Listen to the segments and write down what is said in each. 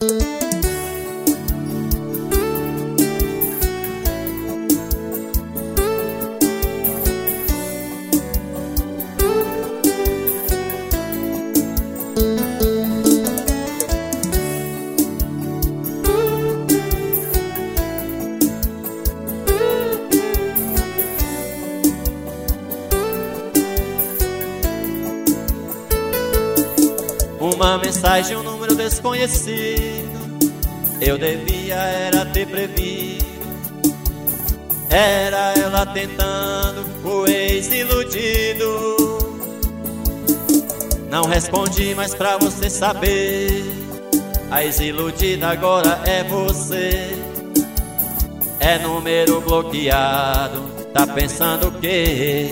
Uma mensagem, um número desconhecido. Eu devia era ter previsto. Era ela tentando, o ex-iludido. Não respondi mais pra você saber. A ex-iludida agora é você. É número bloqueado. Tá pensando o quê?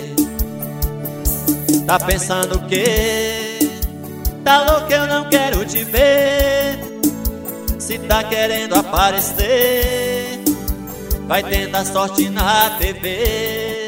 Tá pensando o quê? Tá louco, eu não quero te ver. Se tá querendo aparecer, vai tentar sorte na TV.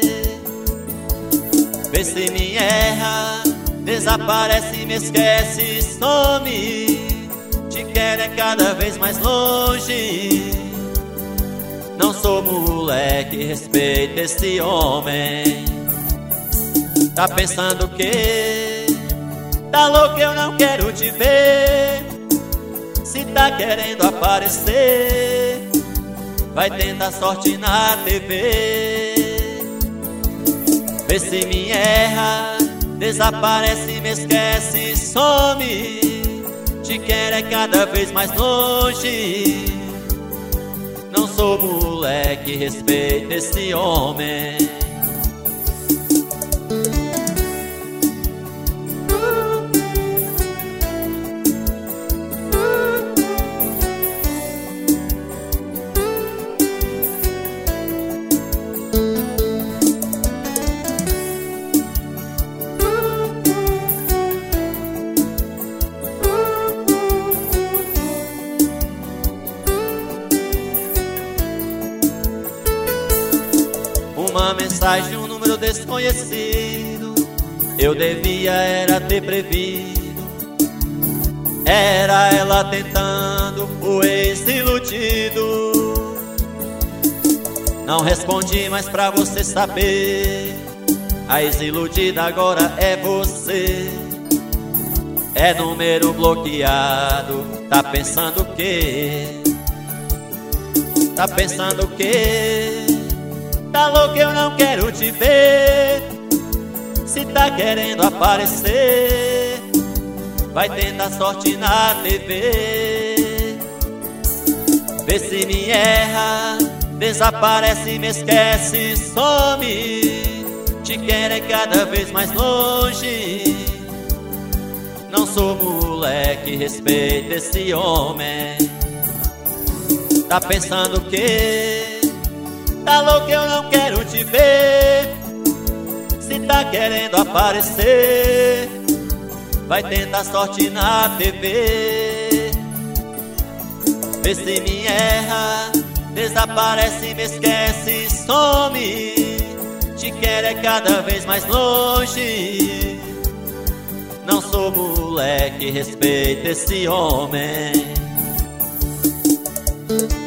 Vê se me erra, desaparece, me esquece, some. Te quero é cada vez mais longe. Não sou moleque, respeita esse homem. Tá pensando o quê? Tá louco, eu não quero te ver. Se tá querendo aparecer, vai tentar sorte na TV. Vê se me erra, desaparece, me esquece, some. Te quero é cada vez mais longe. Não sou moleque, respeita esse homem. Uma mensagem, um número desconhecido. Eu devia era ter previsto. Era ela tentando, o ex-iludido. Não respondi mais pra você saber. A ex-iludida agora é você. É número bloqueado. Tá pensando o quê? Tá pensando o quê? Tá louco, eu não quero te ver. Se tá querendo aparecer, vai tentar sorte na TV. Vê se me erra, desaparece, me esquece, some. Te quero é cada vez mais longe. Não sou moleque, respeita esse homem. Tá pensando o quê? Tá louco, eu não quero te ver. Se tá querendo aparecer, vai tentar sorte na TV. Vê se me erra, desaparece, me esquece, some. Te quero é cada vez mais longe. Não sou moleque, respeita esse homem.